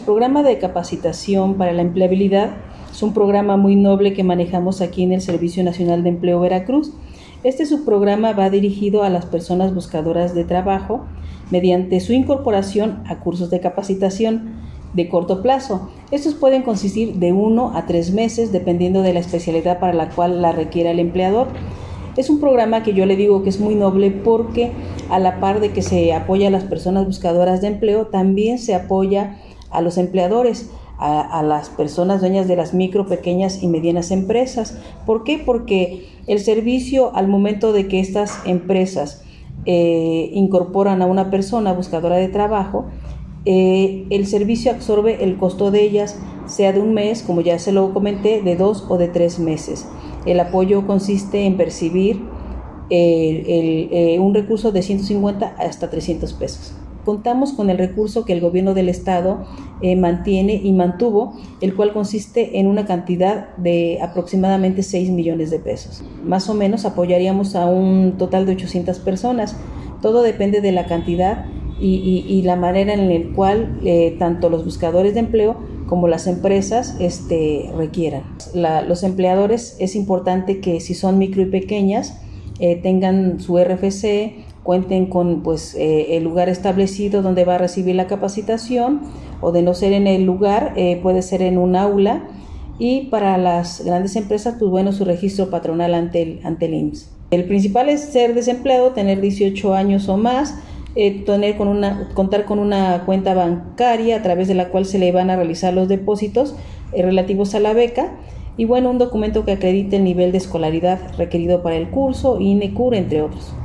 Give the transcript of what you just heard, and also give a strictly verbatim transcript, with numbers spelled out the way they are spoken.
El programa de capacitación para la empleabilidad es un programa muy noble que manejamos aquí en el Servicio Nacional de Empleo Veracruz. Este subprograma va dirigido a las personas buscadoras de trabajo mediante su incorporación a cursos de capacitación de corto plazo. Estos pueden consistir de uno a tres meses dependiendo de la especialidad para la cual la requiera el empleador. Es un programa que yo le digo que es muy noble porque a la par de que se apoya a las personas buscadoras de empleo, también se apoya a los empleadores, a, a las personas dueñas de las micro, pequeñas y medianas empresas. ¿Por qué? Porque el servicio, al momento de que estas empresas eh, incorporan a una persona buscadora de trabajo, eh, el servicio absorbe el costo de ellas, sea de un mes, como ya se lo comenté, de dos o de tres meses. El apoyo consiste en percibir eh, el, eh, un recurso de ciento cincuenta hasta trescientos pesos. Contamos con el recurso que el gobierno del estado eh, mantiene y mantuvo, el cual consiste en una cantidad de aproximadamente seis millones de pesos. Más o menos apoyaríamos a un total de ochocientas personas. Todo depende de la cantidad y, y, y la manera en la cual eh, tanto los buscadores de empleo como las empresas este, requieran. La, los empleadores es importante que si son micro y pequeñas eh, tengan su R F C, cuenten con pues eh, el lugar establecido donde va a recibir la capacitación, o de no ser en el lugar, eh, puede ser en un aula, y para las grandes empresas, pues bueno, su registro patronal ante el, ante el I M S S. El principal es ser desempleado, tener dieciocho años o más, eh, tener con una, contar con una cuenta bancaria a través de la cual se le van a realizar los depósitos eh, relativos a la beca, y bueno, un documento que acredite el nivel de escolaridad requerido para el curso, INECUR, entre otros.